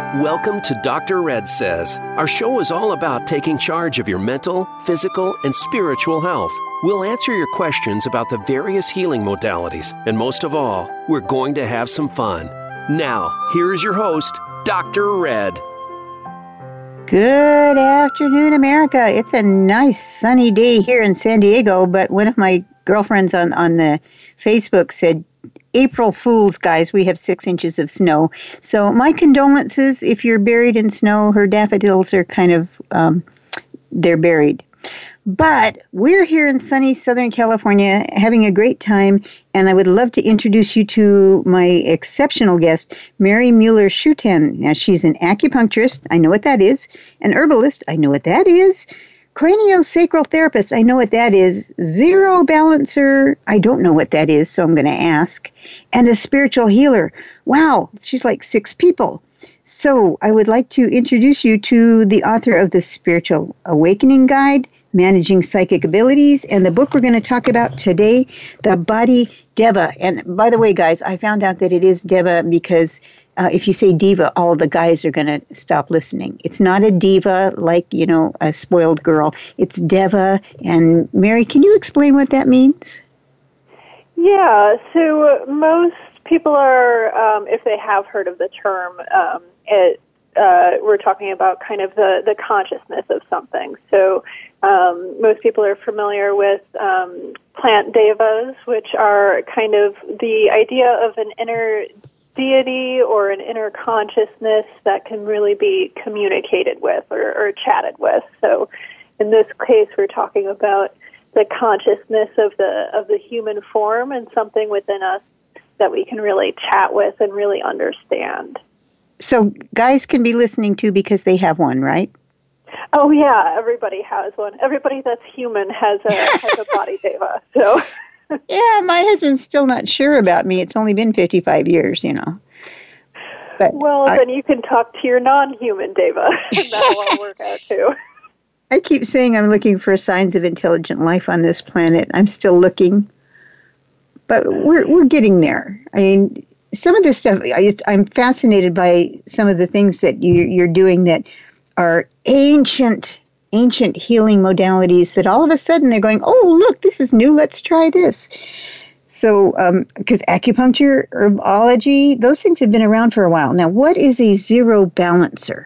Welcome to Dr. Red Says. Our show is all about taking charge of your mental, physical, and spiritual health. We'll answer your questions about the various healing modalities, and most of all, we're going to have some fun. Now, here's your host, Dr. Red. Good afternoon, America. It's a nice sunny day here in San Diego, but one of my girlfriends on the Facebook said, April Fools, guys, we have 6 inches of snow. So my condolences if you're buried in snow. Her daffodils are kind of, they're buried. But we're here in sunny Southern California having a great time, and I would love to introduce you to my exceptional guest, Mary Mueller-Schutan. Now, she's an acupuncturist. I know what that is. An herbalist. I know what that is. Craniosacral therapist. I know what that is. Zero balancer. I don't know what that is, so I'm going to ask. And a spiritual healer. Wow, she's like 6 people. So I would like to introduce you to the author of the Spiritual Awakening Guide, Managing Psychic Abilities, and the book we're going to talk about today, The Body Deva. And by the way, guys, I found out that it is Deva because if you say diva, all the guys are going to stop listening. It's not a diva like, a spoiled girl. It's Deva. And Mary, can you explain what that means? Yeah, so most people are, if they have heard of the term, we're talking about kind of the consciousness of something. So most people are familiar with plant devas, which are kind of the idea of an inner deity or an inner consciousness that can really be communicated with or chatted with. So in this case, we're talking about the consciousness of the human form and something within us that we can really chat with and really understand. So guys can be listening to because they have one, right? Oh yeah, everybody has one. Everybody that's human has a body deva. So yeah, my husband's still not sure about me. It's only been 55 years, But then you can talk to your non-human deva, and that'll all work out too. I keep saying I'm looking for signs of intelligent life on this planet. I'm still looking, but we're getting there. I mean, some of this stuff, I'm fascinated by some of the things that you're doing that are ancient healing modalities that all of a sudden they're going, oh, look, this is new, let's try this. So, because acupuncture, herbology, those things have been around for a while. Now, what is a zero balancer?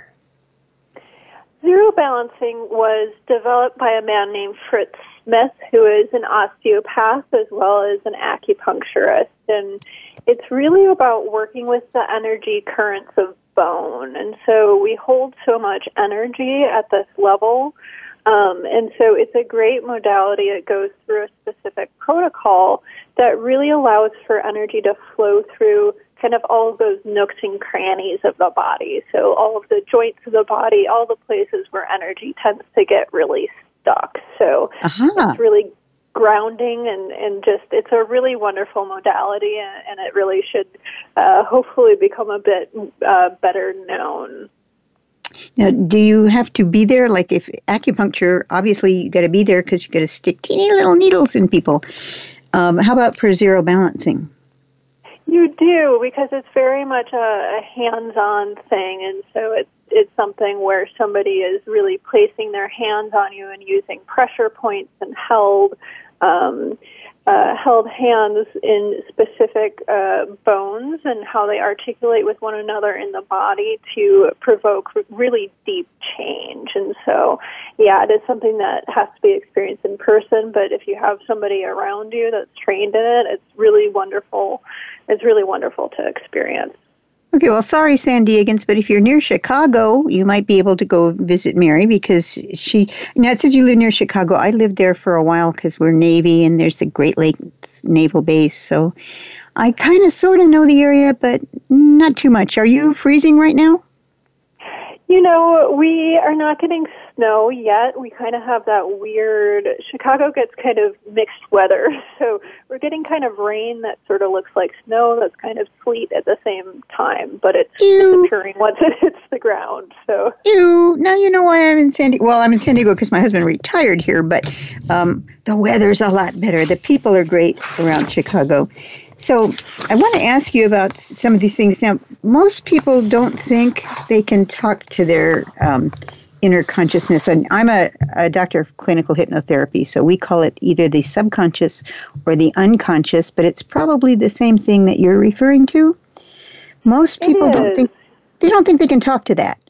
Zero balancing was developed by a man named Fritz Smith, who is an osteopath as well as an acupuncturist. And it's really about working with the energy currents of bone. And so we hold so much energy at this level. And so it's a great modality. It goes through a specific protocol that really allows for energy to flow through kind of all of those nooks and crannies of the body. So all of the joints of the body, all the places where energy tends to get really stuck. So It's really grounding and just, it's a really wonderful modality, and it really should hopefully become a bit better known. Now, do you have to be there? Like if acupuncture, obviously you got to be there because you got to stick teeny little needles in people. How about for zero balancing? You do, because it's very much a hands-on thing, and so it's something where somebody is really placing their hands on you and using pressure points and held hands in specific bones and how they articulate with one another in the body to provoke really deep change. And so, yeah, it is something that has to be experienced in person, but if you have somebody around you that's trained in it, it's really wonderful. It's really wonderful to experience. Okay, well, sorry, San Diegans, but if you're near Chicago, you might be able to go visit Mary because now it says you live near Chicago. I lived there for a while because we're Navy and there's the Great Lakes Naval Base. So I kind of sort of know the area, but not too much. Are you freezing right now? We are not getting snow yet. We kind of have that weird, Chicago gets kind of mixed weather. So we're getting kind of rain that sort of looks like snow that's kind of sleet at the same time, but it's disappearing once it hits the ground. So Now you know why I'm in San Diego. Well, I'm in San Diego because my husband retired here, but the weather's a lot better. The people are great around Chicago. So I want to ask you about some of these things. Now, most people don't think they can talk to their inner consciousness. And I'm a doctor of clinical hypnotherapy, so we call it either the subconscious or the unconscious, but it's probably the same thing that you're referring to. Most people don't think they can talk to that.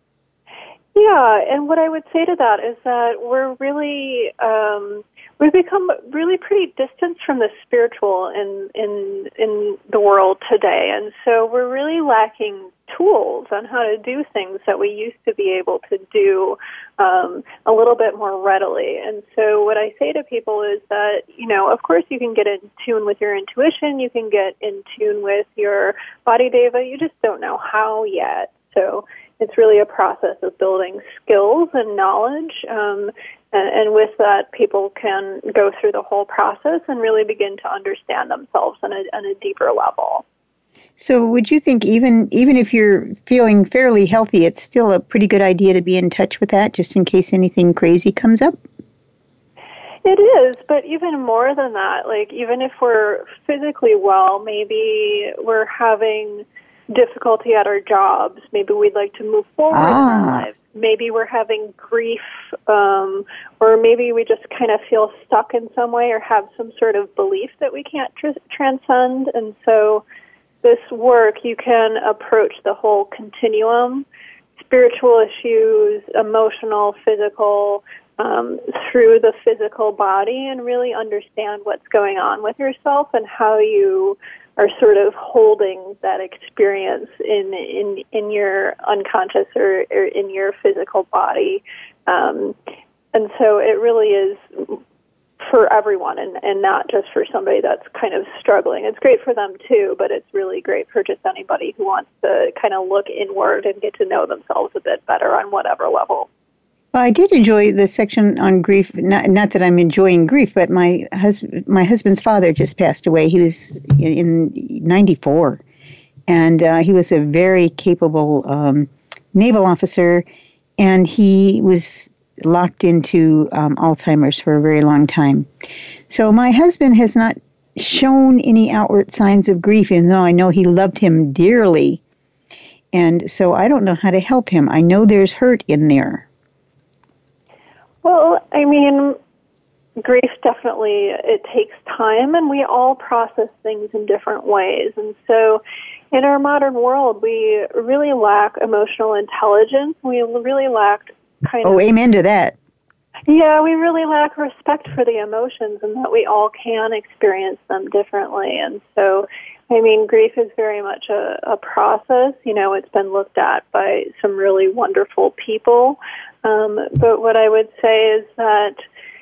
Yeah, and what I would say to that is that we're really we've become really pretty distant from the spiritual in the world today, and so we're really lacking tools on how to do things that we used to be able to do a little bit more readily. And so what I say to people is that, of course you can get in tune with your intuition, you can get in tune with your body deva, you just don't know how yet. So it's really a process of building skills and knowledge, and with that, people can go through the whole process and really begin to understand themselves on a deeper level. So would you think even if you're feeling fairly healthy, it's still a pretty good idea to be in touch with that, just in case anything crazy comes up? It is, but even more than that, like even if we're physically well, maybe we're having difficulty at our jobs, maybe we'd like to move forward in our lives, maybe we're having grief, or maybe we just kind of feel stuck in some way or have some sort of belief that we can't transcend. And so this work, you can approach the whole continuum, spiritual issues, emotional, physical, through the physical body, and really understand what's going on with yourself and how you are sort of holding that experience in your unconscious or in your physical body. And so it really is for everyone and not just for somebody that's kind of struggling. It's great for them too, but it's really great for just anybody who wants to kind of look inward and get to know themselves a bit better on whatever level. Well, I did enjoy the section on grief. Not that I'm enjoying grief, but my husband's father just passed away. He was in 94, and he was a very capable naval officer, and he was locked into Alzheimer's for a very long time. So my husband has not shown any outward signs of grief, even though I know he loved him dearly. And so I don't know how to help him. I know there's hurt in there. Well, I mean, grief definitely, it takes time, and we all process things in different ways. And so in our modern world, we really lack emotional intelligence. We really lack amen to that. Yeah, we really lack respect for the emotions and that we all can experience them differently. And so, I mean, grief is very much a process. It's been looked at by some really wonderful people. But what I would say is that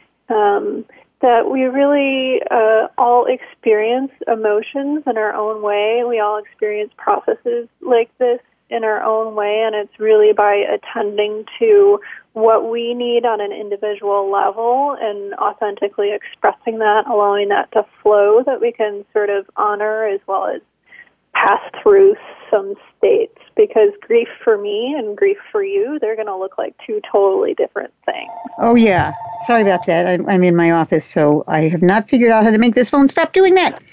we really all experience emotions in our own way. We all experience processes like this in our own way, and it's really by attending to what we need on an individual level and authentically expressing that, allowing that to flow, that we can sort of honor as well as pass through some states. Because grief for me and grief for you, they're going to look like two totally different things. Oh, yeah. Sorry about that. I'm in my office, so I have not figured out how to make this phone stop doing that.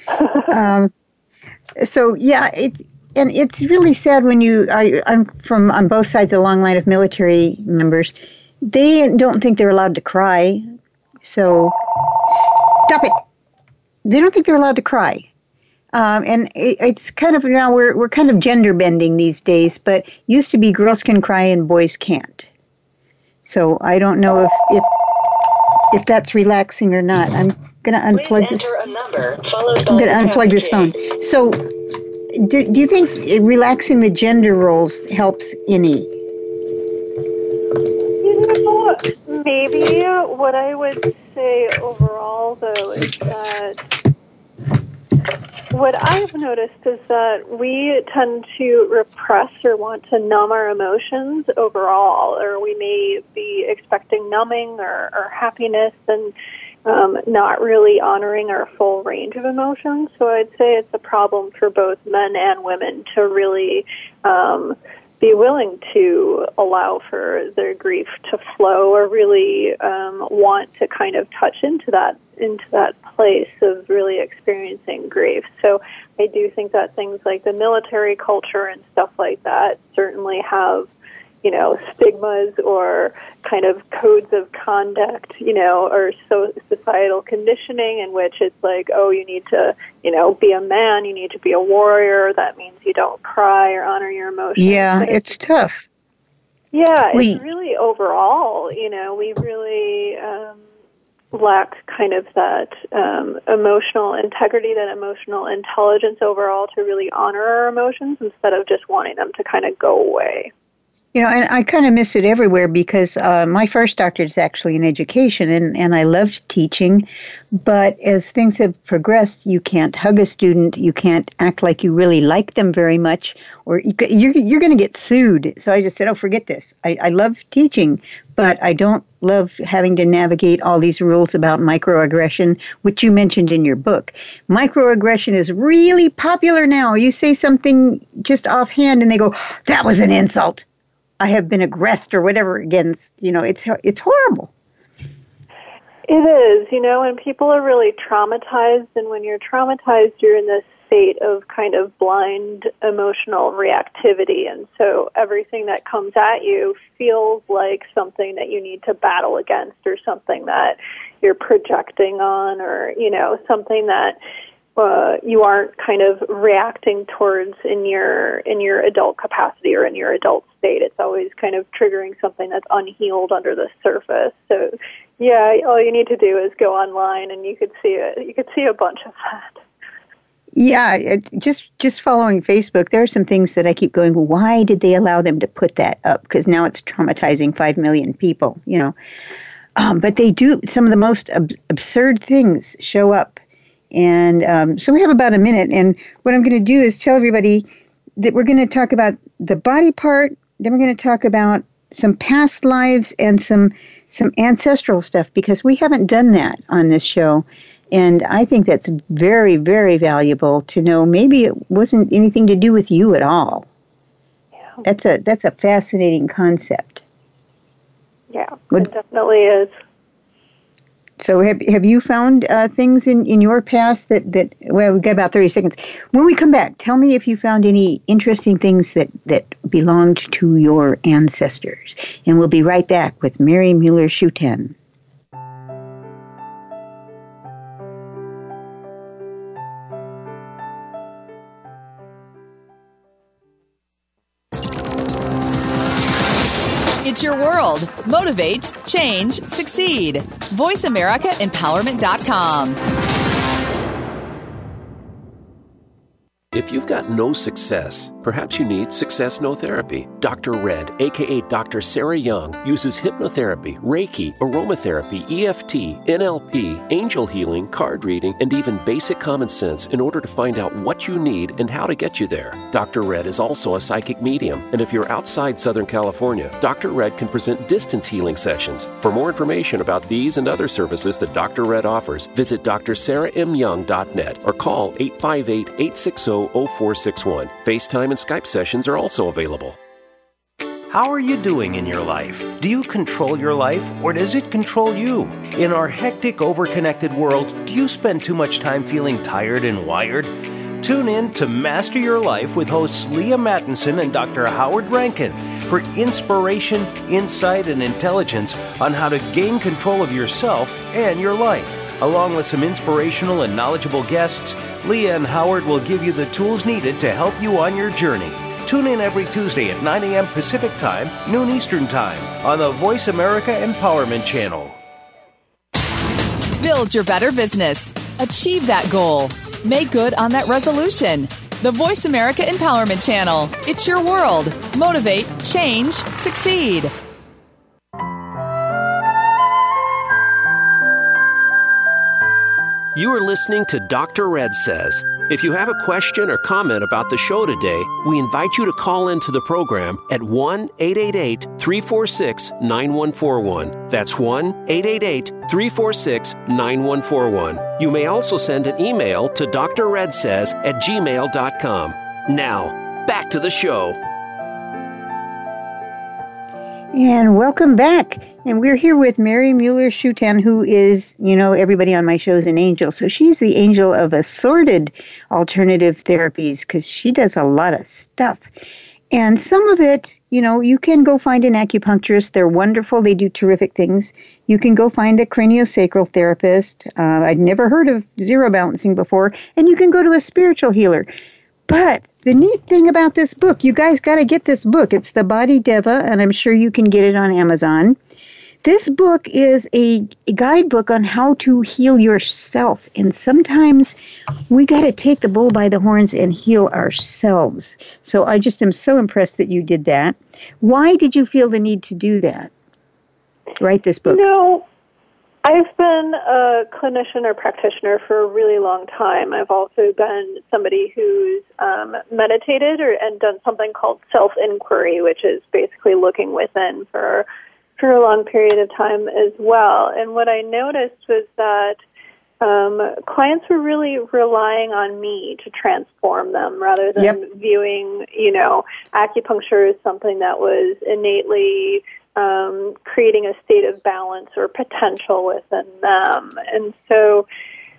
So, yeah, it's really sad when I'm from on both sides of a long line of military members. They don't think they're allowed to cry. So, stop it. They don't think they're allowed to cry. And it's kind of, now we're kind of gender bending these days, but used to be girls can cry and boys can't. So I don't know if that's relaxing or not. I'm going to unplug this. I'm going to unplug this phone. So do you think relaxing the gender roles helps any? Maybe. What I would say overall, though, is that what I've noticed is that we tend to repress or want to numb our emotions overall, or we may be expecting numbing or happiness and not really honoring our full range of emotions. So I'd say it's a problem for both men and women to really be willing to allow for their grief to flow, or really want to kind of touch into that place of really experiencing grief. So I do think that things like the military culture and stuff like that certainly have, stigmas or kind of codes of conduct, or societal conditioning in which it's like, oh, you need to, be a man, you need to be a warrior. That means you don't cry or honor your emotions. Yeah, it's tough. Yeah, it's really overall, we really lack kind of that emotional integrity, that emotional intelligence overall to really honor our emotions instead of just wanting them to kind of go away. And I kind of miss it everywhere because my first doctorate is actually in education, and I loved teaching. But as things have progressed, you can't hug a student, you can't act like you really like them very much, or you're going to get sued. So I just said, oh, forget this. I love teaching, but I don't love having to navigate all these rules about microaggression, which you mentioned in your book. Microaggression is really popular now. You say something just offhand, and they go, that was an insult. I have been aggressed or whatever against, it's horrible. It is, and people are really traumatized, and when you're traumatized, you're in this state of kind of blind emotional reactivity, and so everything that comes at you feels like something that you need to battle against, or something that you're projecting on, or, something that you aren't kind of reacting towards in your adult capacity or in your adult state. It's always kind of triggering something that's unhealed under the surface. So, yeah, all you need to do is go online, and you could see it. You could see a bunch of that. Yeah, just following Facebook, there are some things that I keep going, why did they allow them to put that up? Because now it's traumatizing 5 million people, But they do, some of the most absurd things show up. And so we have about a minute, and what I'm going to do is tell everybody that we're going to talk about the body part, then we're going to talk about some past lives and some ancestral stuff, because we haven't done that on this show. And I think that's very, very valuable to know. Maybe it wasn't anything to do with you at all. Yeah. That's a fascinating concept. Yeah, it definitely is. So have you found things in your past that well, we've got about 30 seconds. When we come back, tell me if you found any interesting things that belonged to your ancestors. And we'll be right back with Mary Mueller-Schuten. It's your world. Motivate, change, succeed. VoiceAmericaEmpowerment.com. If you've got no success, perhaps you need Success No Therapy. Dr. Red, a.k.a. Dr. Sarah Young, uses hypnotherapy, Reiki, aromatherapy, EFT, NLP, angel healing, card reading, and even basic common sense in order to find out what you need and how to get you there. Dr. Red is also a psychic medium, and if you're outside Southern California, Dr. Red can present distance healing sessions. For more information about these and other services that Dr. Red offers, visit drsarahmyoung.net or call 858-860-0461. FaceTime and Skype sessions are also available. How are you doing in your life? Do you control your life, or does it control you? In our hectic, overconnected world, do you spend too much time feeling tired and wired? Tune in to Master Your Life with hosts Leah Mattinson and Dr. Howard Rankin for inspiration, insight, and intelligence on how to gain control of yourself and your life. Along with some inspirational and knowledgeable guests, Leah and Howard will give you the tools needed to help you on your journey. Tune in every Tuesday at 9 a.m. Pacific Time, noon Eastern Time on the Voice America Empowerment Channel. Build your better business. Achieve that goal. Make good on that resolution. The Voice America Empowerment Channel. It's your world. Motivate, change, succeed. You are listening to Dr. Red Says. If you have a question or comment about the show today, we invite you to call into the program at 1-888-346-9141. That's 1-888-346-9141. You may also send an email to drredsays@gmail.com. Now, back to the show. And welcome back. And we're here with Mary Mueller-Schutan, who is, everybody on my show is an angel. So she's the angel of assorted alternative therapies because she does a lot of stuff. And some of it, you can go find an acupuncturist. They're wonderful. They do terrific things. You can go find a craniosacral therapist. I'd never heard of zero balancing before. And you can go to a spiritual healer. But the neat thing about this book, you guys got to get this book. It's The Body Deva, and I'm sure you can get it on Amazon. This book is a guidebook on how to heal yourself. And sometimes we got to take the bull by the horns and heal ourselves. So I just am so impressed that you did that. Why did you feel the need to do that? Write this book. I've been a clinician or practitioner for a really long time. I've also been somebody who's meditated and done something called self-inquiry, which is basically looking within for a long period of time as well. And what I noticed was that clients were really relying on me to transform them rather than viewing, acupuncture as something that was innately creating a state of balance or potential within them. And so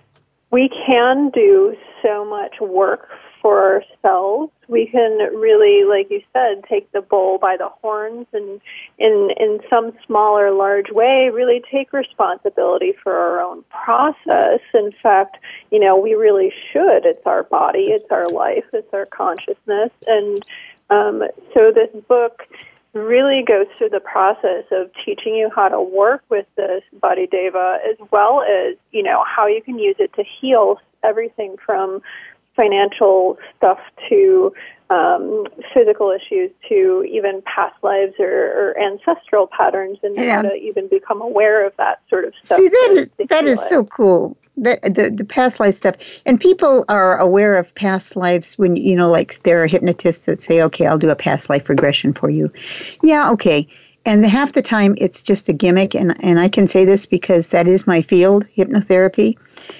we can do so much work for ourselves. We can really, like you said, take the bull by the horns and in some small or large way really take responsibility for our own process. In fact, we really should. It's our body, it's our life, it's our consciousness. And so this book really goes through the process of teaching you how to work with this Body Deva, as well as, how you can use it to heal everything from financial stuff to physical issues to even past lives or ancestral patterns, and how to even become aware of that sort of stuff. See, that is so cool. The past life stuff. And people are aware of past lives when, like there are hypnotists that say, okay, I'll do a past life regression for you. Yeah, okay. And half the time it's just a gimmick. And I can say this because that is my field, hypnotherapy.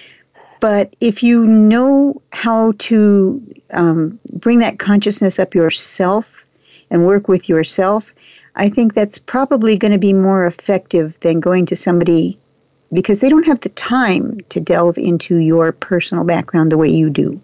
But if you know how to bring that consciousness up yourself and work with yourself, I think that's probably going to be more effective than going to somebody, because they don't have the time to delve into your personal background the way you do.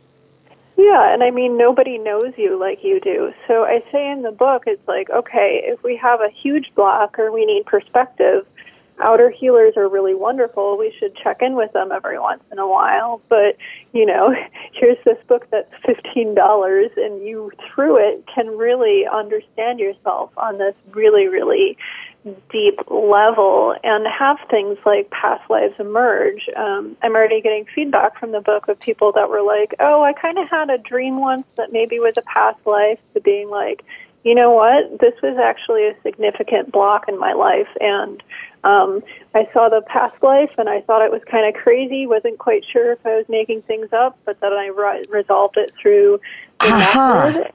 Yeah, and I mean, nobody knows you like you do. So I say in the book, it's like, okay, if we have a huge block or we need perspective, outer healers are really wonderful. We should check in with them every once in a while. But, here's this book that's $15, and you, through it, can really understand yourself on this really, really deep level and have things like past lives emerge. I'm already getting feedback from the book of people that were like, oh, I kind of had a dream once that maybe was a past life, to being like, you know what, this was actually a significant block in my life, and I saw the past life, and I thought it was kind of crazy, wasn't quite sure if I was making things up, but then I resolved it through the method.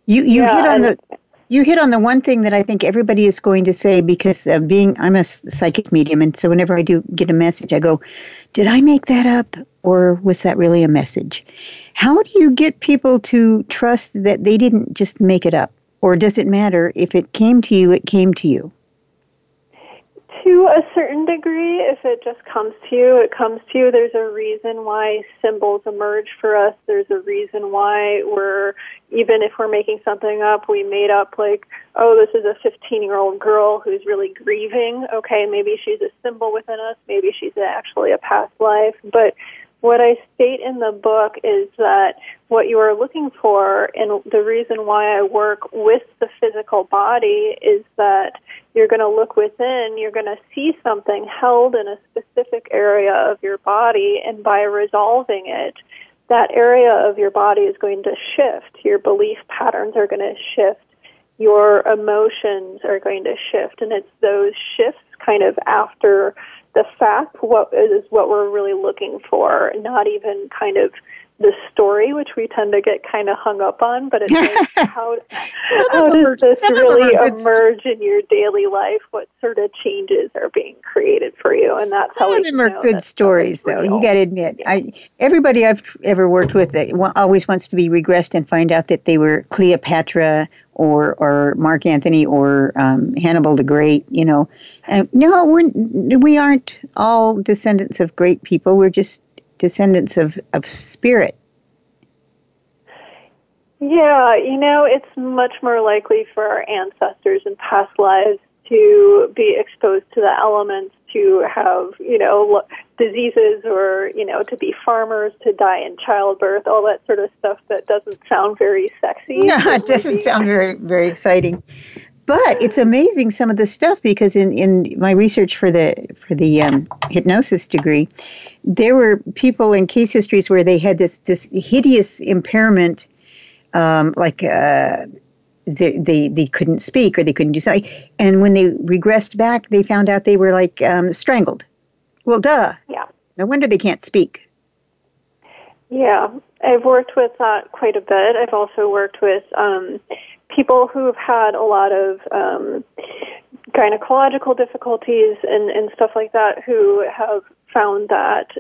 You hit on the one thing that I think everybody is going to say, because I'm a psychic medium, and so whenever I do get a message, I go, did I make that up, or was that really a message? How do you get people to trust that they didn't just make it up? Or does it matter? If it came to you, it came to you? To a certain degree, if it just comes to you, it comes to you. There's a reason why symbols emerge for us. There's a reason why even if we're making something up, we made up like, oh, this is a 15-year-old girl who's really grieving. Okay, maybe she's a symbol within us. Maybe she's actually a past life. But what I state in the book is that what you are looking for, and the reason why I work with the physical body, is that you're going to look within, you're going to see something held in a specific area of your body, and by resolving it, that area of your body is going to shift. Your belief patterns are going to shift. Your emotions are going to shift, and it's those shifts kind of after the fact what we're really looking for, not even kind of the story, which we tend to get kind of hung up on, but it's like, how does this really emerge in your daily life? What sort of changes are being created for you? And that's some how of them are good stories, though. You got to admit, yeah. Everybody I've ever worked with always wants to be regressed and find out that they were Cleopatra or Mark Antony or Hannibal the Great. No, we aren't all descendants of great people. We're just descendants of spirit. Yeah, it's much more likely for our ancestors in past lives to be exposed to the elements, to have, diseases or, to be farmers, to die in childbirth, all that sort of stuff that doesn't sound very sexy. No, it doesn't sound very, very exciting. But it's amazing, some of the stuff, because in my research for the hypnosis degree, there were people in case histories where they had this hideous impairment, they couldn't speak or they couldn't do something. And when they regressed back, they found out they were strangled. Well, duh. Yeah. No wonder they can't speak. Yeah, I've worked with that quite a bit. I've also worked with people who have had a lot of gynecological difficulties and stuff like that, who have found that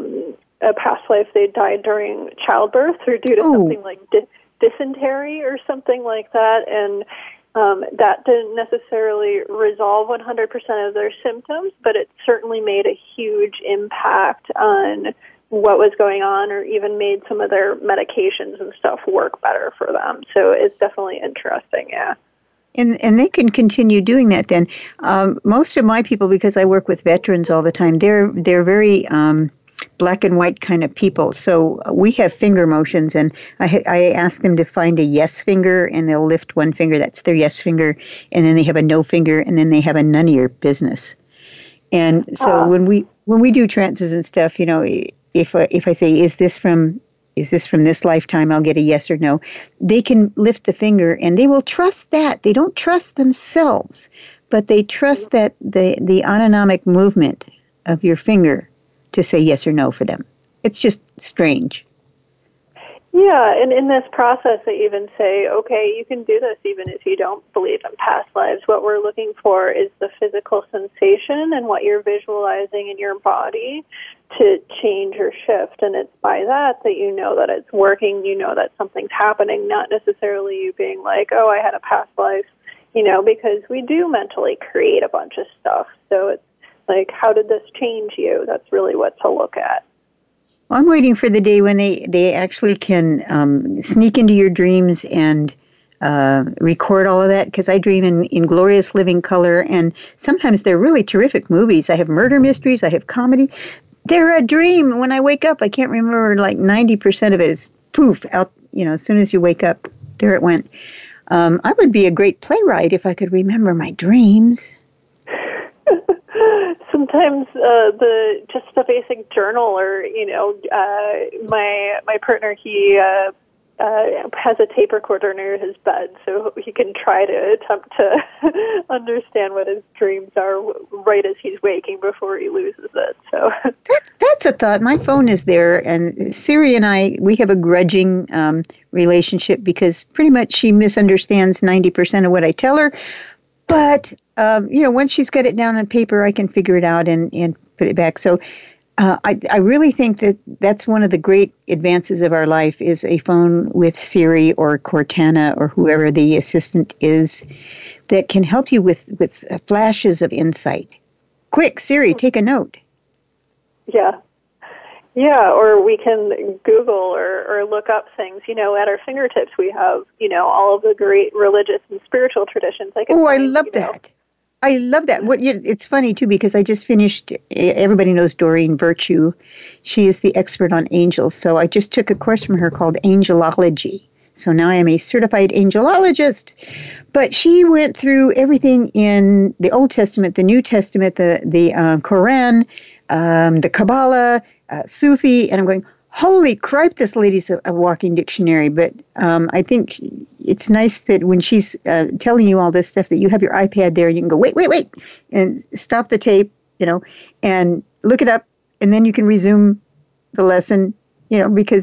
a past life they died during childbirth or due to something like dysentery or something like that, and that didn't necessarily resolve 100% of their symptoms, but it certainly made a huge impact on what was going on, or even made some of their medications and stuff work better for them. So it's definitely interesting, yeah. And they can continue doing that then. Most of my people, because I work with veterans all the time, they're very black and white kind of people. So we have finger motions, and I ask them to find a yes finger, and they'll lift one finger, that's their yes finger, and then they have a no finger, and then they have a none of your business. And so when we do trances and stuff, if I say, is this from this lifetime, I'll get a yes or no. They can lift the finger, and they will trust that. They don't trust themselves, but they trust that the autonomic movement of your finger to say yes or no for them. It's just strange. Yeah, and in this process, they even say, okay, you can do this even if you don't believe in past lives. What we're looking for is the physical sensation and what you're visualizing in your body to change or shift. And it's by that you know that it's working, you know that something's happening, not necessarily you being like, oh, I had a past life, because we do mentally create a bunch of stuff. So it's like, how did this change you? That's really what to look at. Well, I'm waiting for the day when they actually can sneak into your dreams and record all of that, because I dream in glorious living color, and sometimes they're really terrific movies. I have murder mysteries, I have comedy. They're a dream. When I wake up, I can't remember, 90% of it is poof, out, as soon as you wake up, there it went. I would be a great playwright if I could remember my dreams. Sometimes just the basic journal, or my partner, he has a tape recorder near his bed, so he can try to attempt to understand what his dreams are right as he's waking before he loses it. So that's a thought. My phone is there, and Siri and I, we have a grudging relationship, because pretty much she misunderstands 90% of what I tell her. But, once she's got it down on paper, I can figure it out and put it back. So I really think that that's one of the great advances of our life, is a phone with Siri or Cortana or whoever the assistant is that can help you with flashes of insight. Quick, Siri, take a note. Yeah. Yeah, or we can Google or look up things. At our fingertips, we have, all of the great religious and spiritual traditions. I love that. I love that. It's funny, too, because I just finished, everybody knows Doreen Virtue. She is the expert on angels. So I just took a course from her called Angelology. So now I am a certified angelologist. But she went through everything in the Old Testament, the New Testament, the Quran, the Kabbalah, Sufi, and I'm going, holy cripe, this lady's a walking dictionary. But I think it's nice that when she's telling you all this stuff, that you have your iPad there and you can go, wait, and stop the tape, and look it up, and then you can resume the lesson, because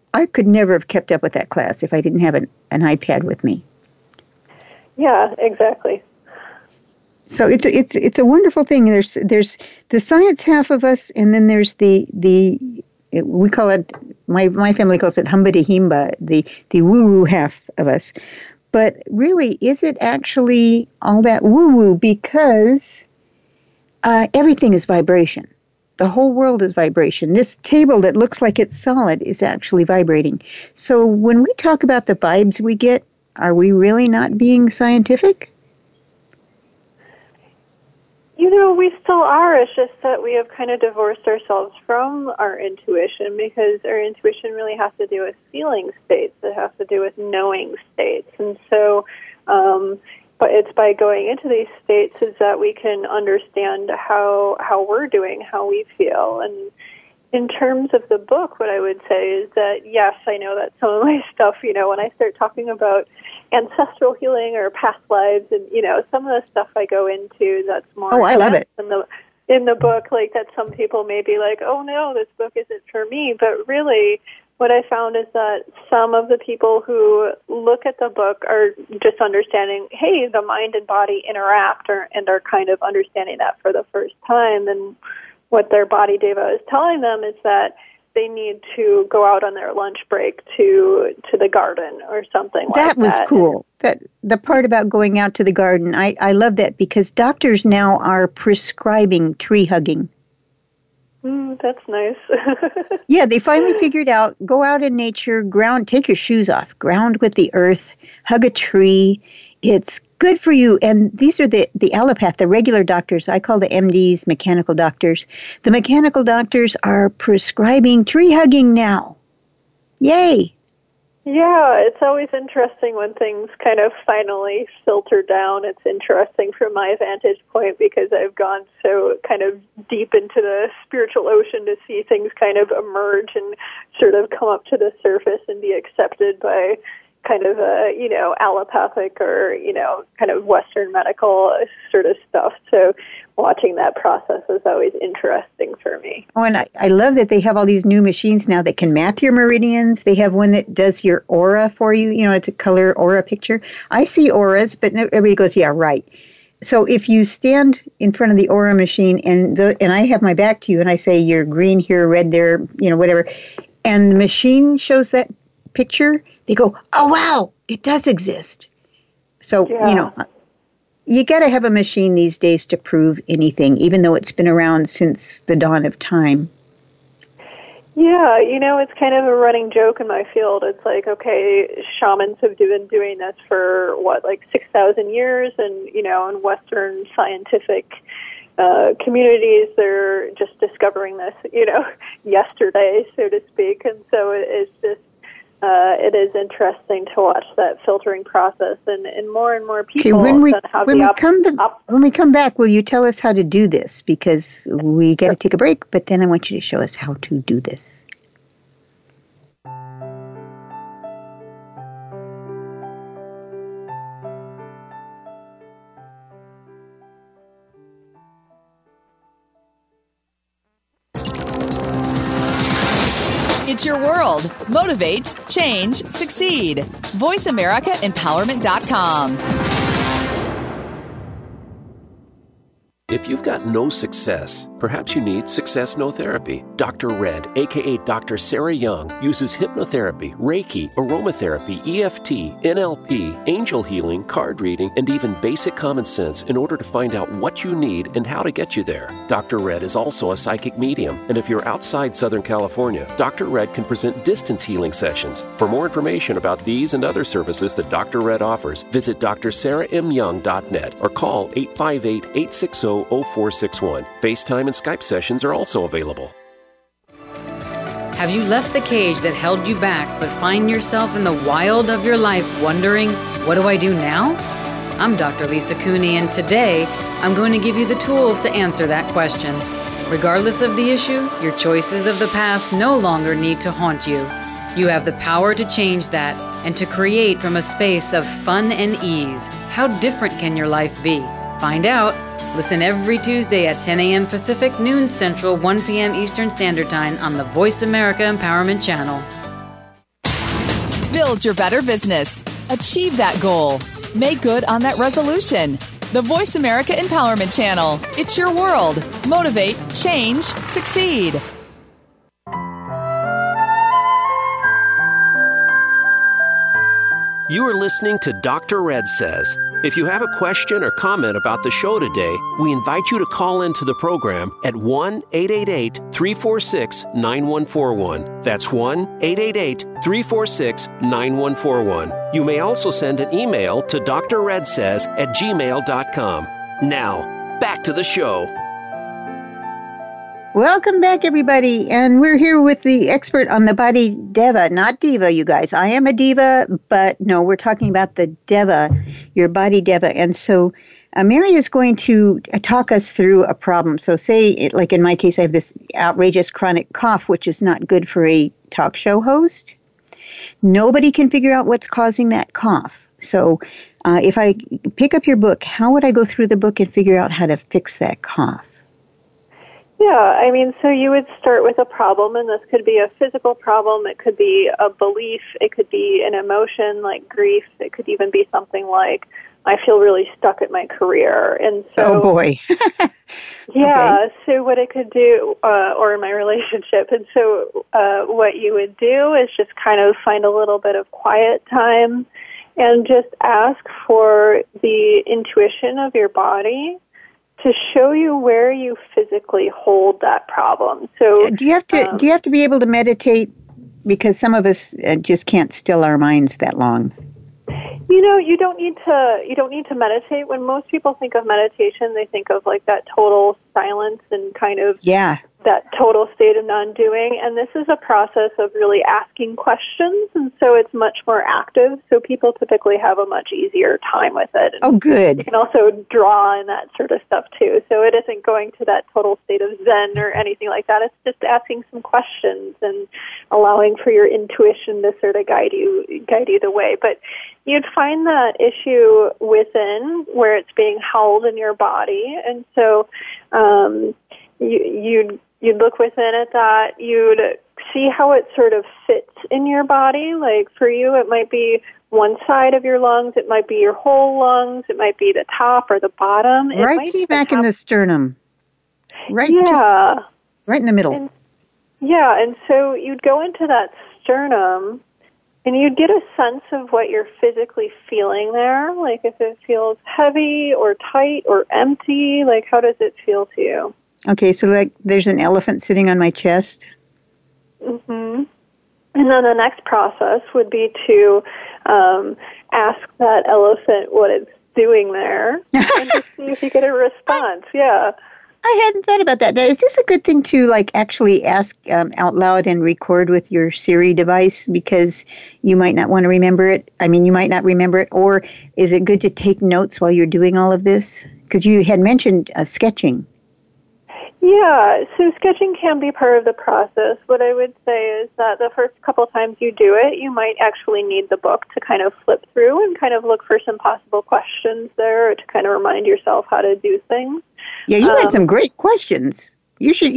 I could never have kept up with that class if I didn't have an iPad with me. Yeah, exactly. So it's a wonderful thing. There's the science half of us, and then there's the we call it, my family calls it humbada himba, the woo-woo half of us. But really, is it actually all that woo-woo? Because everything is vibration. The whole world is vibration. This table that looks like it's solid is actually vibrating. So when we talk about the vibes we get, are we really not being scientific? We still are. It's just that we have kind of divorced ourselves from our intuition, because our intuition really has to do with feeling states. It has to do with knowing states. And so, but it's by going into these states is that we can understand how we're doing, how we feel. And in terms of the book, what I would say is that, yes, I know that some of my stuff, when I start talking about ancestral healing or past lives, and, some of the stuff I go into that's more... Oh, I love it. In the book, like, that some people may be like, oh, no, this book isn't for me. But really, what I found is that some of the people who look at the book are just understanding, hey, the mind and body interact, and are kind of understanding that for the first time. And what their body deva is telling them is that they need to go out on their lunch break to the garden or something like that. That was cool. The part about going out to the garden, I love that, because doctors now are prescribing tree hugging. That's nice. Yeah, they finally figured out, go out in nature, ground, take your shoes off, ground with the earth, hug a tree. It's good for you. And these are the allopath, the regular doctors. I call the MDs mechanical doctors. The mechanical doctors are prescribing tree hugging now. Yay. Yeah, it's always interesting when things kind of finally filter down. It's interesting from my vantage point, because I've gone so kind of deep into the spiritual ocean to see things kind of emerge and sort of come up to the surface and be accepted by kind of allopathic or, kind of Western medical sort of stuff. So watching that process is always interesting for me. Oh, and I love that they have all these new machines now that can map your meridians. They have one that does your aura for you. It's a color aura picture. I see auras, but everybody goes, yeah, right. So if you stand in front of the aura machine and I have my back to you and I say you're green here, red there, whatever, and the machine shows that picture, they go, oh, wow, it does exist. So, yeah. You got to have a machine these days to prove anything, even though it's been around since the dawn of time. Yeah, it's kind of a running joke in my field. It's like, okay, shamans have been doing this for, 6,000 years, and, in Western scientific communities, they're just discovering this, yesterday, so to speak. And so it's just, it is interesting to watch that filtering process, and more people. Okay, when we come back, will you tell us how to do this? Because we got to take a break, but then I want you to show us how to do this. It's your world. Motivate, change, succeed. VoiceAmericaEmpowerment.com. If you've got no success, perhaps you need Success No Therapy. Dr. Red, a.k.a. Dr. Sarah Young, uses hypnotherapy, Reiki, aromatherapy, EFT, NLP, angel healing, card reading, and even basic common sense in order to find out what you need and how to get you there. Dr. Red is also a psychic medium, and if you're outside Southern California, Dr. Red can present distance healing sessions. For more information about these and other services that Dr. Red offers, visit drsarahmyoung.net or call 858-860-0461. FaceTime and Skype sessions are also available. Have you left the cage that held you back but find yourself in the wild of your life wondering, what do I do now? I'm Dr. Lisa Cooney, and today I'm going to give you the tools to answer that question. Regardless of the issue, your choices of the past no longer need to haunt you. You have the power to change that and to create from a space of fun and ease. How different can your life be? Find out. Listen every Tuesday at 10 a.m. Pacific, noon Central, 1 p.m. Eastern Standard Time on the Voice America Empowerment Channel. Build your better business. Achieve that goal. Make good on that resolution. The Voice America Empowerment Channel. It's your world. Motivate, change, succeed. You are listening to Dr. Red Says. If you have a question or comment about the show today, we invite you to call into the program at 1-888-346-9141. That's 1-888-346-9141. You may also send an email to drredsays@gmail.com. Now, back to the show. Welcome back, everybody. And we're here with the expert on the body Deva, not diva, you guys. I am a diva, but no, we're talking about the Deva, your body Deva. And so Mary is going to talk us through a problem. So say, like in my case, I have this outrageous chronic cough, which is not good for a talk show host. Nobody can figure out what's causing that cough. So if I pick up your book, how would I go through the book and figure out how to fix that cough? Yeah, I mean, so you would start with a problem, and this could be a physical problem, it could be a belief, it could be an emotion like grief, it could even be something like, I feel really stuck at my career. And so, oh boy. Yeah, okay. So what it could do, or in my relationship, and so what you would do is just kind of find a little bit of quiet time and just ask for the intuition of your body to show you where you physically hold that problem. So do you have to be able to meditate, because some of us just can't still our minds that long? You know, you don't need to meditate. When most people think of meditation, they think of like that total silence and kind of that total state of non-doing. And this is a process of really asking questions, and so it's much more active. So people typically have a much easier time with it. Oh, good. You can also draw and that sort of stuff too. So it isn't going to that total state of Zen or anything like that. It's just asking some questions and allowing for your intuition to sort of guide you the way. But you'd find that issue within where it's being held in your body, and so you'd look within at that. You'd see how it sort of fits in your body. Like for you, it might be one side of your lungs, it might be your whole lungs, it might be the top or the bottom. Right smack in the sternum. Right, yeah, right in the middle. And so you'd go into that sternum, and you'd get a sense of what you're physically feeling there, like if it feels heavy or tight or empty, like how does it feel to you? Okay, so like there's an elephant sitting on my chest. Mm-hmm. And then the next process would be to ask that elephant what it's doing there and just see if you get a response. Yeah. I hadn't thought about that. Now, is this a good thing to like actually ask out loud and record with your Siri device, because you might not want to remember it? I mean, you might not remember it. Or is it good to take notes while you're doing all of this? Because you had mentioned sketching. Yeah, so sketching can be part of the process. What I would say is that the first couple times you do it, you might actually need the book to kind of flip through and kind of look for some possible questions there to kind of remind yourself how to do things. Yeah, you had some great questions. You should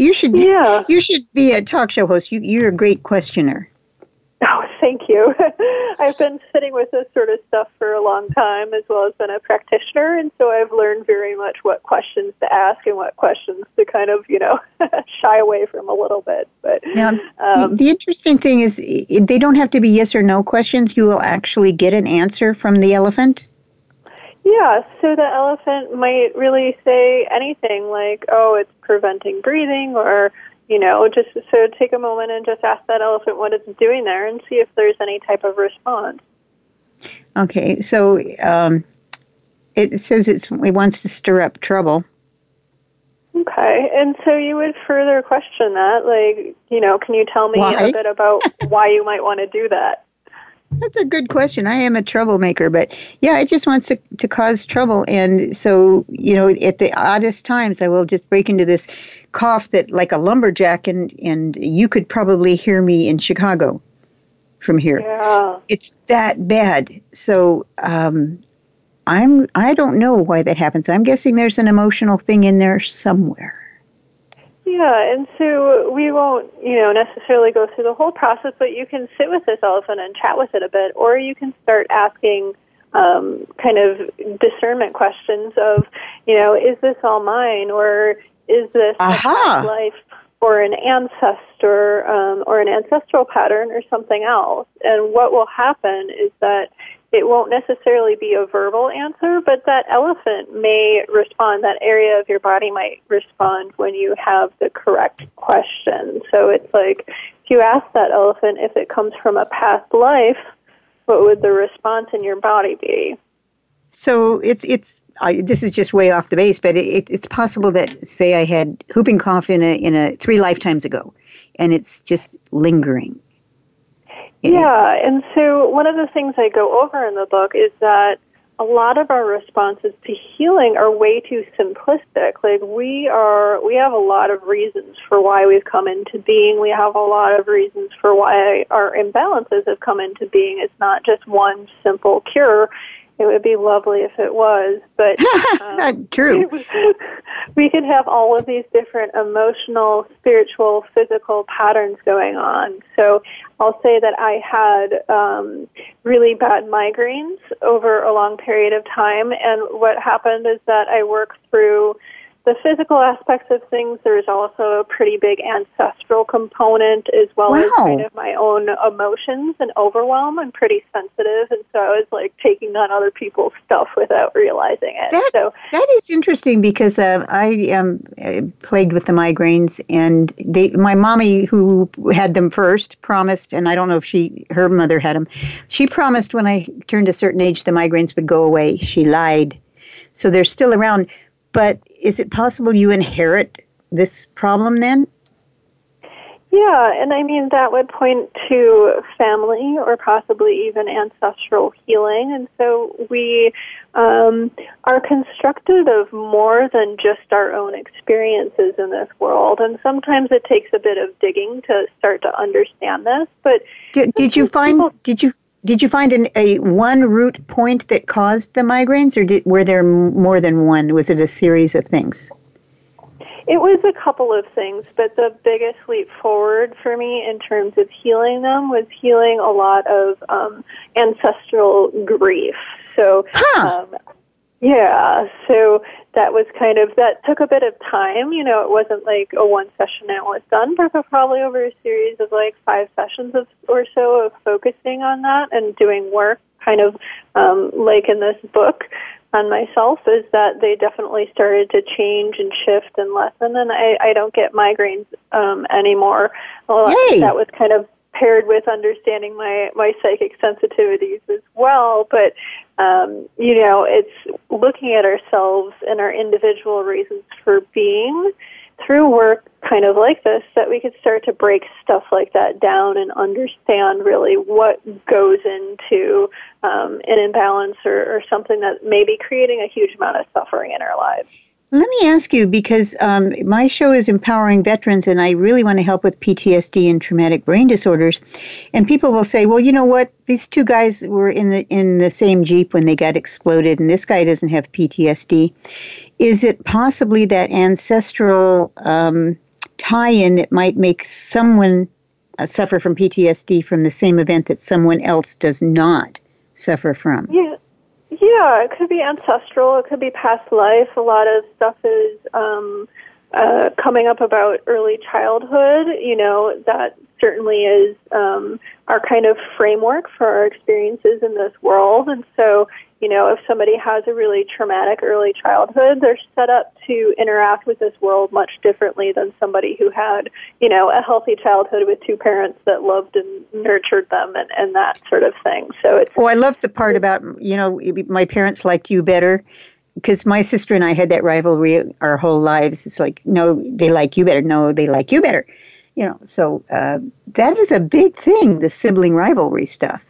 be a talk show host. You're a great questioner. Oh, thank you. I've been sitting with this sort of stuff for a long time, as well as been a practitioner, and so I've learned very much what questions to ask and what questions to kind of, shy away from a little bit. But now, the interesting thing is they don't have to be yes or no questions. You will actually get an answer from the elephant. Yeah, so the elephant might really say anything like, oh, it's preventing breathing, or just so take a moment and just ask that elephant what it's doing there and see if there's any type of response. Okay, so it says it wants to stir up trouble. Okay, and so you would further question that, like, can you tell me a bit about why you might want to do that? That's a good question. I am a troublemaker, but yeah, it just wants to cause trouble. And so, at the oddest times, I will just break into this cough that like a lumberjack, and you could probably hear me in Chicago from here. Yeah. It's that bad. So I don't know why that happens. I'm guessing there's an emotional thing in there somewhere. Yeah, and so we won't, necessarily go through the whole process, but you can sit with this elephant and chat with it a bit, or you can start asking kind of discernment questions of, is this all mine, or is this a past life, or an ancestor, or an ancestral pattern, or something else? And what will happen is that it won't necessarily be a verbal answer, but that elephant may respond, that area of your body might respond when you have the correct question. So it's like, if you ask that elephant if it comes from a past life, what would the response in your body be? So this is just way off the base, but it's possible that, say, I had whooping cough in a 3 lifetimes ago, and it's just lingering. Yeah, and so one of the things I go over in the book is that a lot of our responses to healing are way too simplistic. Like we have a lot of reasons for why we've come into being. We have a lot of reasons for why our imbalances have come into being. It's not just one simple cure. It would be lovely if it was, but not true. We could have all of these different emotional, spiritual, physical patterns going on. So I'll say that I had really bad migraines over a long period of time, and what happened is that I worked through the physical aspects of things. There's also a pretty big ancestral component, as well as kind of my own emotions and overwhelm. I'm pretty sensitive, and so I was like taking on other people's stuff without realizing it. That is interesting, because I plagued with the migraines, and my mommy, who had them first, promised, and I don't know if her mother had them, she promised when I turned a certain age the migraines would go away. She lied. So they're still around. But is it possible you inherit this problem then? Yeah, and I mean, that would point to family or possibly even ancestral healing. And so we are constructed of more than just our own experiences in this world. And sometimes it takes a bit of digging to start to understand this. But did you find a one root point that caused the migraines, or were there more than one? Was it a series of things? It was a couple of things, but the biggest leap forward for me in terms of healing them was healing a lot of ancestral grief. So, so that took a bit of time. It wasn't like a one session and it was done, but probably over a series of like 5 sessions or so of focusing on that and doing work, kind of like in this book on myself, is that they definitely started to change and shift and lessen, and I don't get migraines anymore. Well, that was kind of paired with understanding my psychic sensitivities as well, but it's looking at ourselves and our individual reasons for being through work kind of like this, that we could start to break stuff like that down and understand really what goes into an imbalance or something that may be creating a huge amount of suffering in our lives. Let me ask you, because my show is empowering veterans, and I really want to help with PTSD and traumatic brain disorders. And people will say, well, you know what? These 2 guys were in the same Jeep when they got exploded, and this guy doesn't have PTSD. Is it possibly that ancestral tie-in that might make someone suffer from PTSD from the same event that someone else does not suffer from? Yeah, it could be ancestral. It could be past life. A lot of stuff is coming up about early childhood. That certainly is our kind of framework for our experiences in this world. And so, if somebody has a really traumatic early childhood, they're set up to interact with this world much differently than somebody who had, a healthy childhood with 2 parents that loved and nurtured them and that sort of thing. So it's... I love the part about, my parents liked you better, because my sister and I had that rivalry our whole lives. It's like, no, they like you better. No, they like you better. So that is a big thing, the sibling rivalry stuff.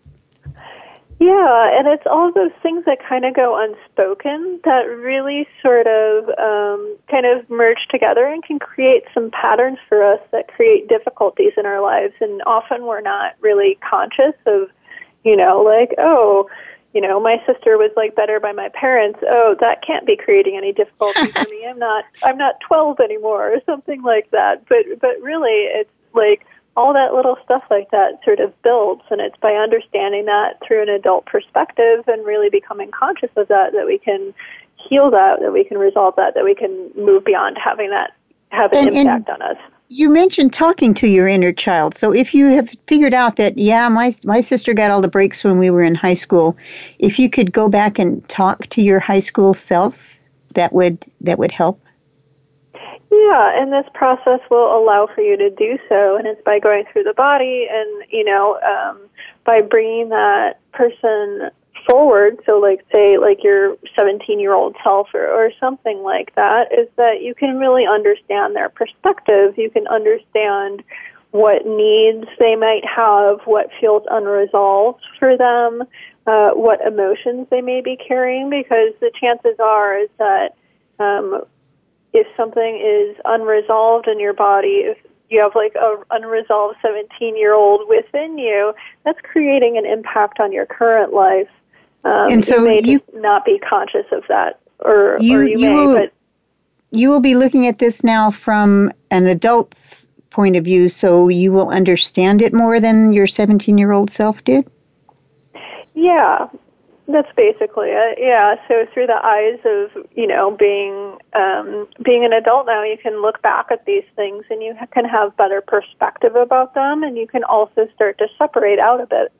Yeah, and it's all those things that kind of go unspoken that really sort of kind of merge together and can create some patterns for us that create difficulties in our lives. And often we're not really conscious of, my sister was like better by my parents. Oh, that can't be creating any difficulty for me. I'm not 12 anymore or something like that. But really, it's like all that little stuff like that sort of builds, and it's by understanding that through an adult perspective and really becoming conscious of that we can heal that we can resolve that we can move beyond having that have an impact on us. You mentioned talking to your inner child. So if you have figured out that, my sister got all the breaks when we were in high school, if you could go back and talk to your high school self, that would help? Yeah, and this process will allow for you to do so, and it's by going through the body and, by bringing that person forward, so say your 17-year-old self or something like that, is that you can really understand their perspective. You can understand what needs they might have, what feels unresolved for them, what emotions they may be carrying, because the chances are is that if something is unresolved in your body, if you have like an unresolved 17-year-old within you, that's creating an impact on your current life. And so you may just not be conscious of that, or you will be looking at this now from an adult's point of view, so you will understand it more than your 17-year-old self did? Yeah, that's basically it. Yeah, so through the eyes of, being an adult now, you can look back at these things and you can have better perspective about them, and you can also start to separate out a bit.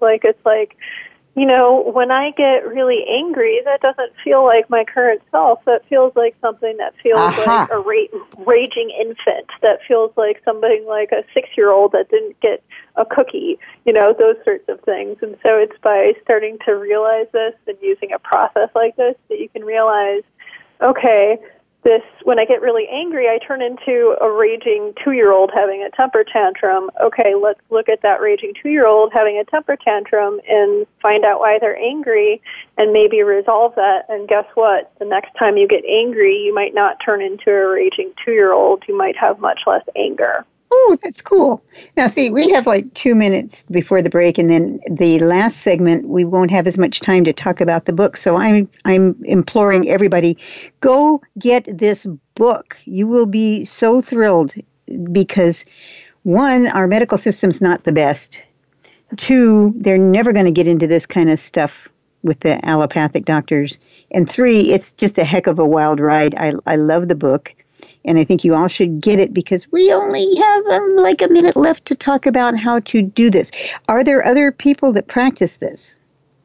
When I get really angry, that doesn't feel like my current self. That feels like something that feels like a raging infant. That feels like something like a 6-year-old that didn't get a cookie, those sorts of things. And so it's by starting to realize this and using a process like this that you can realize, okay, when I get really angry, I turn into a raging 2-year-old having a temper tantrum. Okay, let's look at that raging 2-year-old having a temper tantrum and find out why they're angry and maybe resolve that. And guess what? The next time you get angry, you might not turn into a raging 2-year-old. You might have much less anger. Oh, that's cool. Now, see, we have like 2 minutes before the break, and then the last segment, we won't have as much time to talk about the book. So I'm imploring everybody, go get this book. You will be so thrilled because, 1, our medical system's not the best. 2, they're never going to get into this kind of stuff with the allopathic doctors. And 3, it's just a heck of a wild ride. I love the book. And I think you all should get it because we only have like a minute left to talk about how to do this. Are there other people that practice this?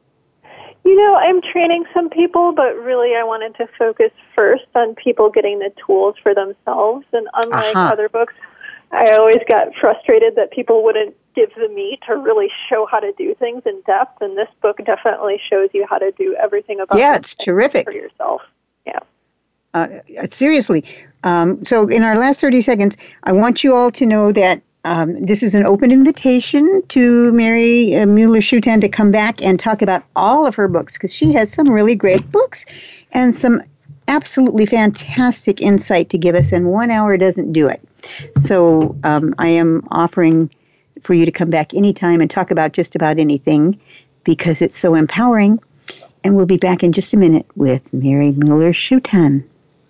I'm training some people, but really I wanted to focus first on people getting the tools for themselves. And unlike other books, I always got frustrated that people wouldn't give the meat or really show how to do things in depth. And this book definitely shows you how to do everything about it's terrific for yourself. Yeah. Seriously. So in our last 30 seconds, I want you all to know that this is an open invitation to Mary Mueller-Schutan to come back and talk about all of her books, because she has some really great books and some absolutely fantastic insight to give us, and 1 hour doesn't do it. So I am offering for you to come back anytime and talk about just about anything, because it's so empowering. And we'll be back in just a minute with Mary Mueller-Schutan.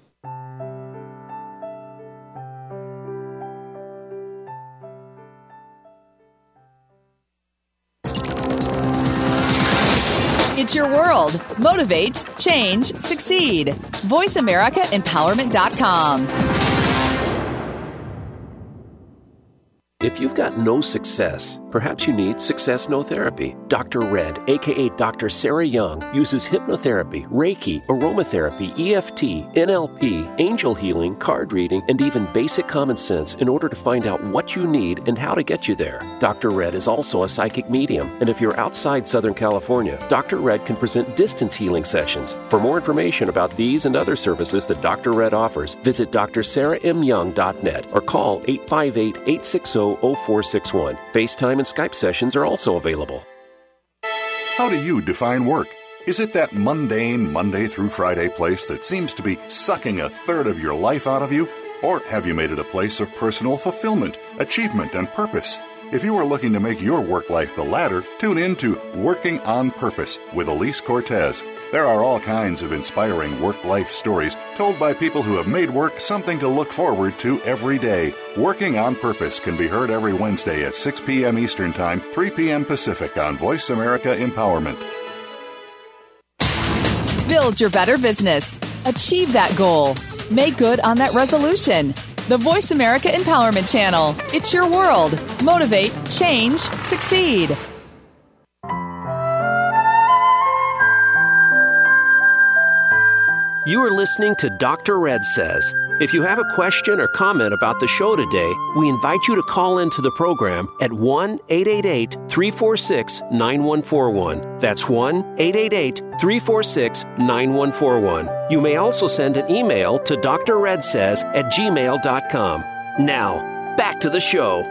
It's your world. Motivate, change, succeed. VoiceAmericaEmpowerment.com. If you've got no success, perhaps you need Success No Therapy. Dr. Red, a.k.a. Dr. Sarah Young, uses hypnotherapy, Reiki, aromatherapy, EFT, NLP, angel healing, card reading, and even basic common sense in order to find out what you need and how to get you there. Dr. Red is also a psychic medium, and if you're outside Southern California, Dr. Red can present distance healing sessions. For more information about these and other services that Dr. Red offers, visit drsarahmyoung.net or call 858-860-0461. FaceTime and Skype sessions are also available. How do you define work? Is it that mundane Monday through Friday place that seems to be sucking a third of your life out of you? Or have you made it a place of personal fulfillment, achievement, and purpose? If you are looking to make your work life the ladder, tune in to Working on Purpose with Elise Cortez. There are all kinds of inspiring work-life stories told by people who have made work something to look forward to every day. Working on Purpose can be heard every Wednesday at 6 p.m. Eastern Time, 3 p.m. Pacific on Voice America Empowerment. Build your better business. Achieve that goal. Make good on that resolution. The Voice America Empowerment Channel. It's your world. Motivate, change, succeed. You are listening to Dr. Red Says. If you have a question or comment about the show today, we invite you to call into the program at 1-888-346-9141. That's 1-888-346-9141. You may also send an email to drredsays@gmail.com. Now, back to the show.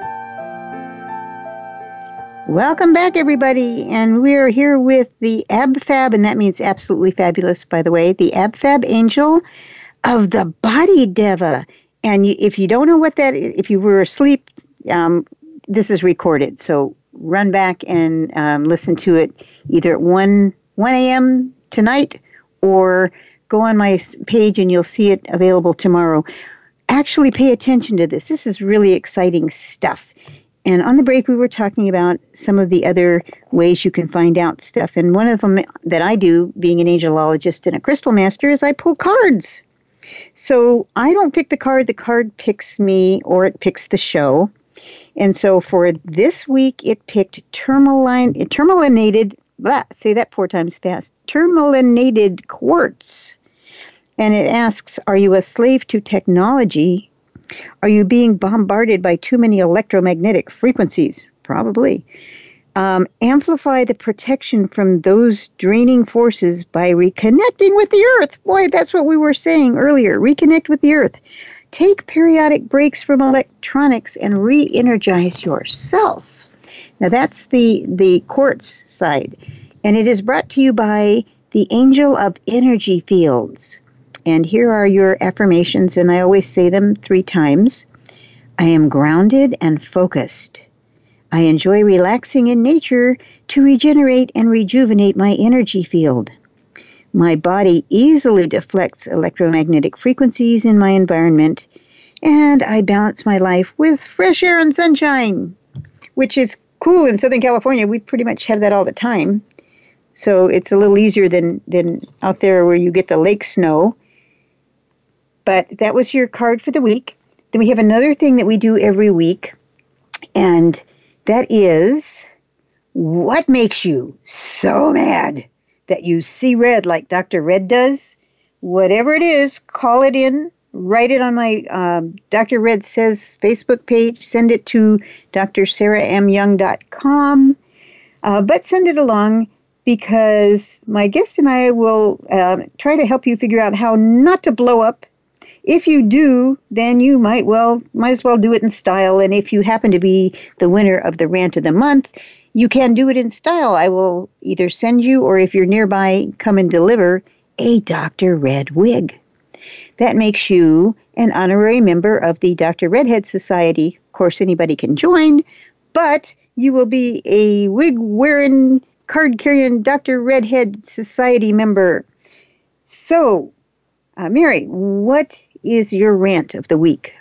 Welcome back, everybody, and we're here with the AbFab, and that means absolutely fabulous, by the way, the AbFab Angel of the Body Deva. And if you don't know what that is, if you were asleep, this is recorded, so run back and listen to it either at 1 a.m. tonight or go on my page and you'll see it available tomorrow. Actually pay attention to this. This is really exciting stuff. And on the break, we were talking about some of the other ways you can find out stuff. And one of them that I do, being an angelologist and a crystal master, is I pull cards. So I don't pick the card picks me, or it picks the show. And so for this week, it picked tourmalinated, say that 4 times fast, tourmalinated quartz. And it asks, are you a slave to technology? Are you being bombarded by too many electromagnetic frequencies? Probably. Amplify the protection from those draining forces by reconnecting with the earth. Boy, that's what we were saying earlier. Reconnect with the earth. Take periodic breaks from electronics and re-energize yourself. Now that's the quartz side. And it is brought to you by the Angel of Energy Fields. And here are your affirmations, and I always say them 3 times. I am grounded and focused. I enjoy relaxing in nature to regenerate and rejuvenate my energy field. My body easily deflects electromagnetic frequencies in my environment, and I balance my life with fresh air and sunshine, which is cool. In Southern California, we pretty much have that all the time. So it's a little easier than out there where you get the lake snow. But that was your card for the week. Then we have another thing that we do every week, and that is, what makes you so mad that you see red like Dr. Red does? Whatever it is, call it in, write it on my Dr. Red Says Facebook page, send it to drsarahmyoung.com, but send it along because my guest and I will try to help you figure out how not to blow up. If you do, then you might as well do it in style. And if you happen to be the winner of the Rant of the Month, you can do it in style. I will either send you, or if you're nearby, come and deliver a Dr. Red wig. That makes you an honorary member of the Dr. Redhead Society. Of course, anybody can join, but you will be a wig-wearing, card-carrying Dr. Redhead Society member. So, Mary, what is your rant of the week?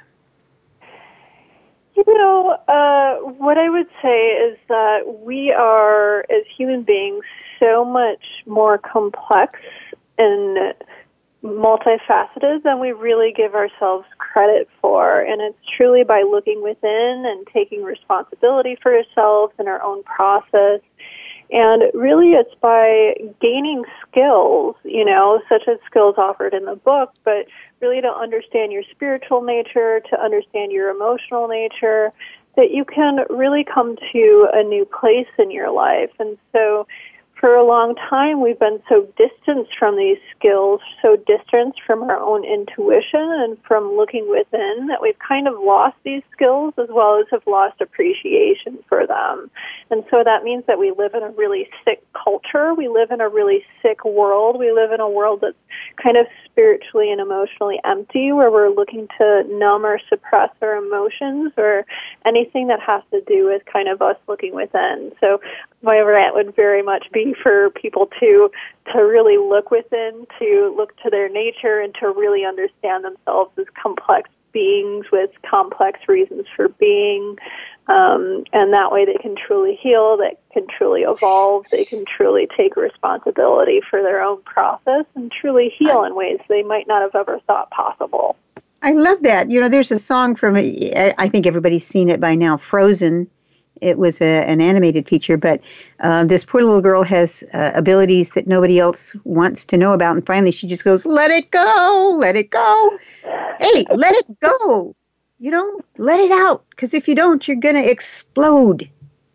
What I would say is that we are, as human beings, so much more complex and multifaceted than we really give ourselves credit for. And it's truly by looking within and taking responsibility for yourself and our own process. And really it's by gaining skills, such as skills offered in the book, but really to understand your spiritual nature, to understand your emotional nature, that you can really come to a new place in your life. And so for a long time, we've been so distanced from these skills, so distanced from our own intuition and from looking within, that we've kind of lost these skills as well as have lost appreciation for them. And so that means that we live in a really sick culture. We live in a really sick world. We live in a world that's kind of spiritually and emotionally empty, where we're looking to numb or suppress our emotions or anything that has to do with kind of us looking within. So my rant would very much be for people to really look within, to look to their nature, and to really understand themselves as complex beings with complex reasons for being. And that way they can truly heal, they can truly evolve, they can truly take responsibility for their own process and truly heal in ways they might not have ever thought possible. I love that. You know, there's a song from, I think everybody's seen it by now, Frozen. It was an animated feature, but this poor little girl has abilities that nobody else wants to know about. And finally she just goes, let it go, let it go. Hey, let it go. You know, let it out. Because if you don't, you're going to explode.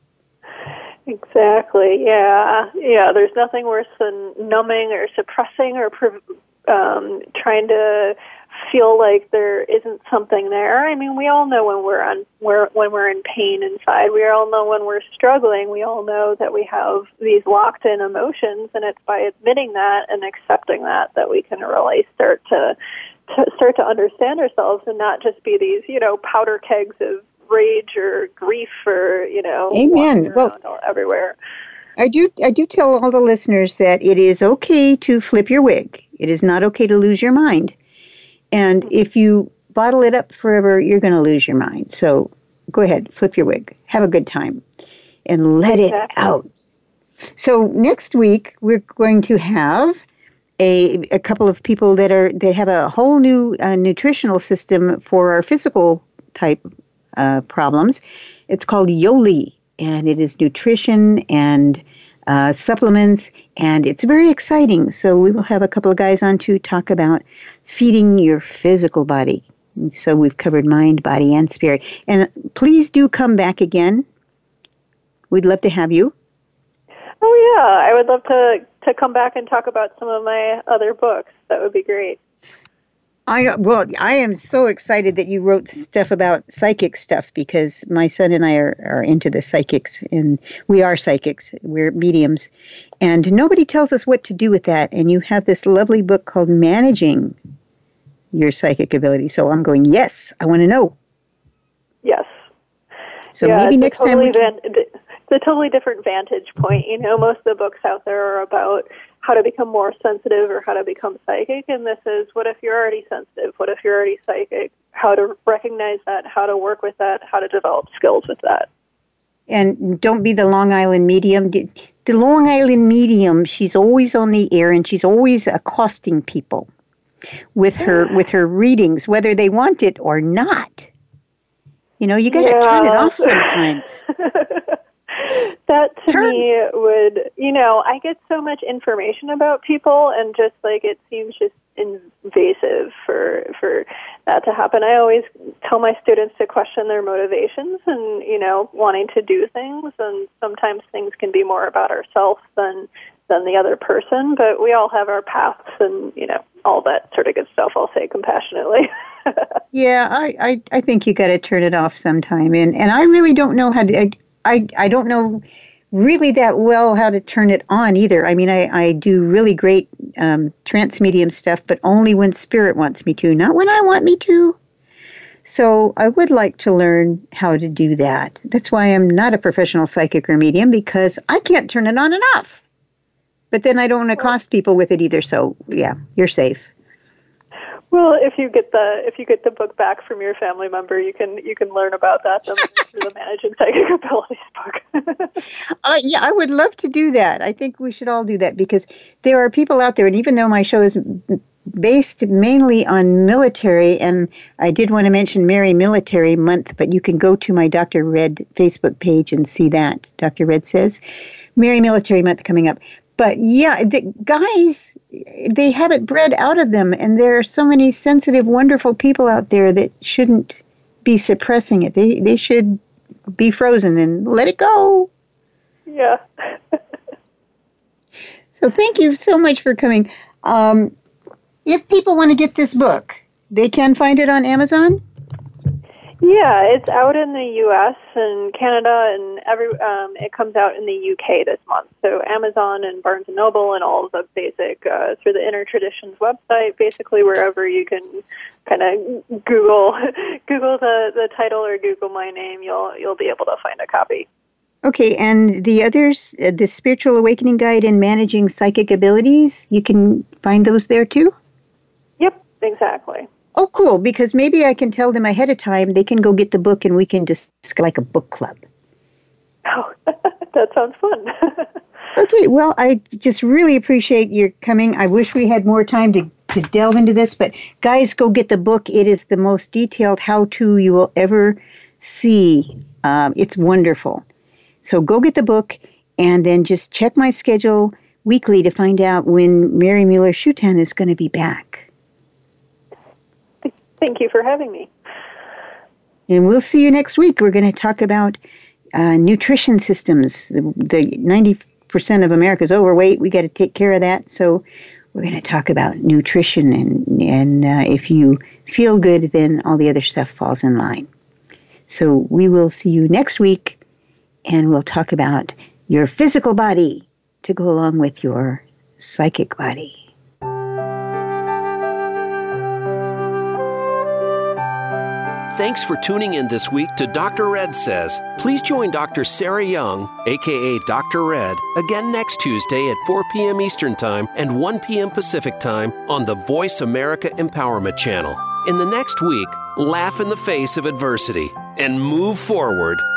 Exactly. Yeah. Yeah. There's nothing worse than numbing or suppressing or trying to feel like there isn't something there. I mean, we all know when we're in pain inside. We all know when we're struggling. We all know that we have these locked in emotions, and it's by admitting that and accepting that we can really start to understand ourselves and not just be these, powder kegs of rage or grief or, Amen. Well, everywhere. I do tell all the listeners that it is okay to flip your wig. It is not okay to lose your mind. And if you bottle it up forever, you're going to lose your mind. So go ahead, flip your wig. Have a good time and let it out. So next week, we're going to have a couple of people they have a whole new nutritional system for our physical type problems. It's called Yoli, and it is nutrition and supplements, and it's very exciting. So we will have a couple of guys on to talk about feeding your physical body. So we've covered mind, body, and spirit. And please do come back again. We'd love to have you. Oh, yeah. I would love to come back and talk about some of my other books. That would be great. I am so excited that you wrote stuff about psychic stuff, because my son and I are into the psychics, and we are psychics. We're mediums, and nobody tells us what to do with that. And you have this lovely book called Managing Your Psychic Ability. So I'm going, yes, I want to know. Yes. So maybe next time it's a totally different vantage point. Most of the books out there are about how to become more sensitive or how to become psychic, and this is, what if you're already sensitive? What if you're already psychic? How to recognize that, how to work with that, how to develop skills with that. And don't be the Long Island medium. The Long Island medium, she's always on the air, and she's always accosting people with her readings, whether they want it or not. You got to turn it off sometimes. That to me would, I get so much information about people, and just it seems just invasive for that to happen. I always tell my students to question their motivations and, wanting to do things, and sometimes things can be more about ourselves than the other person, but we all have our paths and, all that sort of good stuff, I'll say compassionately. Yeah, I think you got to turn it off sometime, and I really don't know how to. I don't know really that well how to turn it on either. I mean, I do really great trance medium stuff, but only when spirit wants me to, not when I want me to. So I would like to learn how to do that. That's why I'm not a professional psychic or medium, because I can't turn it on enough. But then I don't accost people with it either. So yeah, you're safe. Well, if you get the book back from your family member, you can learn about that through the Managing Psychic Abilities book. Yeah, I would love to do that. I think we should all do that, because there are people out there, and even though my show is based mainly on military, and I did want to mention Merry Military Month, but you can go to my Dr. Red Facebook page and see that. Dr. Red says, Merry Military Month coming up. But yeah, the guys, they have it bred out of them, and there are so many sensitive, wonderful people out there that shouldn't be suppressing it. They should be frozen and let it go. Yeah. So thank you so much for coming. If people want to get this book, they can find it on Amazon? Yeah, it's out in the U.S. and Canada, and it comes out in the U.K. this month. So Amazon and Barnes & Noble and all of the basic, through the Inner Traditions website, basically wherever you can kind of Google the title or Google my name, you'll be able to find a copy. Okay, and the others, the Spiritual Awakening Guide and Managing Psychic Abilities, you can find those there too? Yep, exactly. Oh, cool, because maybe I can tell them ahead of time, they can go get the book and we can just like a book club. Oh, that sounds fun. Okay, well, I just really appreciate your coming. I wish we had more time to delve into this, but guys, go get the book. It is the most detailed how-to you will ever see. It's wonderful. So go get the book and then just check my schedule weekly to find out when Mary Mueller-Schutan is going to be back. Thank you for having me. And we'll see you next week. We're going to talk about nutrition systems. The 90% of America is overweight. We got to take care of that. So we're going to talk about nutrition. And if you feel good, then all the other stuff falls in line. So we will see you next week. And we'll talk about your physical body to go along with your psychic body. Thanks for tuning in this week to Dr. Red Says. Please join Dr. Sarah Young, a.k.a. Dr. Red, again next Tuesday at 4 p.m. Eastern Time and 1 p.m. Pacific Time on the Voice America Empowerment Channel. In the next week, laugh in the face of adversity and move forward